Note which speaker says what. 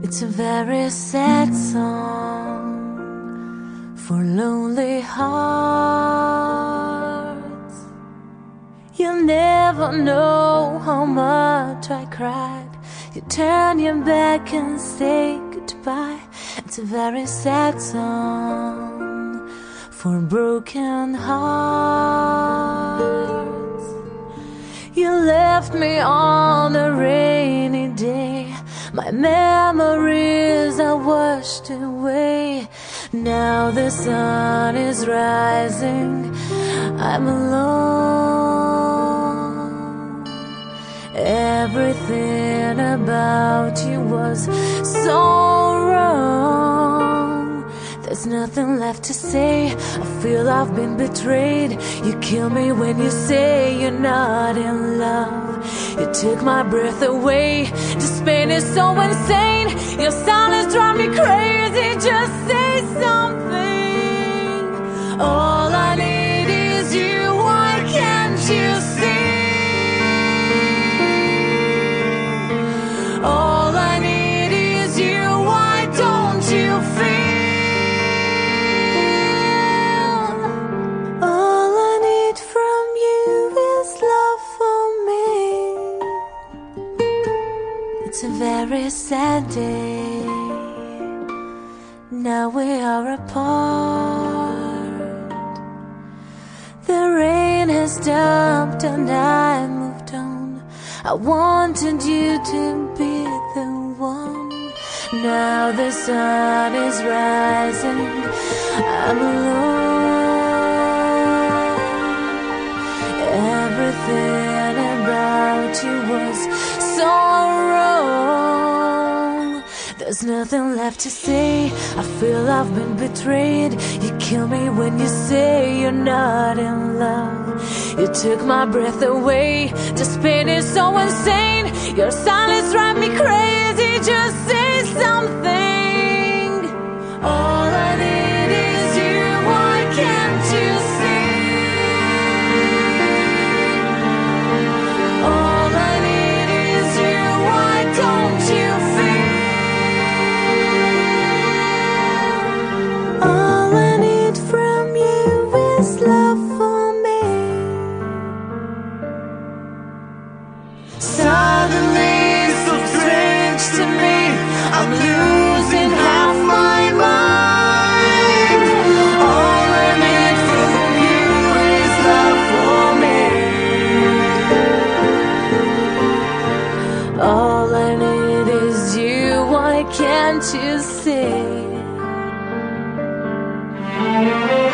Speaker 1: It's a very sad song for lonely hearts. You'll never know how much I cried. You turn your back and say goodbye. It's a very sad song for broken hearts. You left me on a rainy day. My memories are washed away. Now the sun is rising, I'm alone. Everything about you was so wrong. There's nothing left to say. I feel I've been betrayed. You kill me when you say you're not in love. You took my breath away. This pain is so insane. Your silence drives me crazy. Just say something. All I need is you. Why can't you see? All I need is you. Why don't you feel? All I need from you is love for me. It's a very sad day. Now we are apart. The rain has stopped and I moved on. I wanted you to be the one. Now the sun is rising, I'm alone. Everything about you was so wrong. There's nothing left to say. I feel I've been betrayed. You kill me when you say you're not in love. You took my breath away. This pain is so insane. Your silence drives me crazy. Just say something. All I need is you. Why can't you see? All I need is you. Why don't you feel? All I need from you is love for me. Suddenly so strange to me, I'm losing half my mind. All I need from you is love for me. All I need is you. Why can't you see?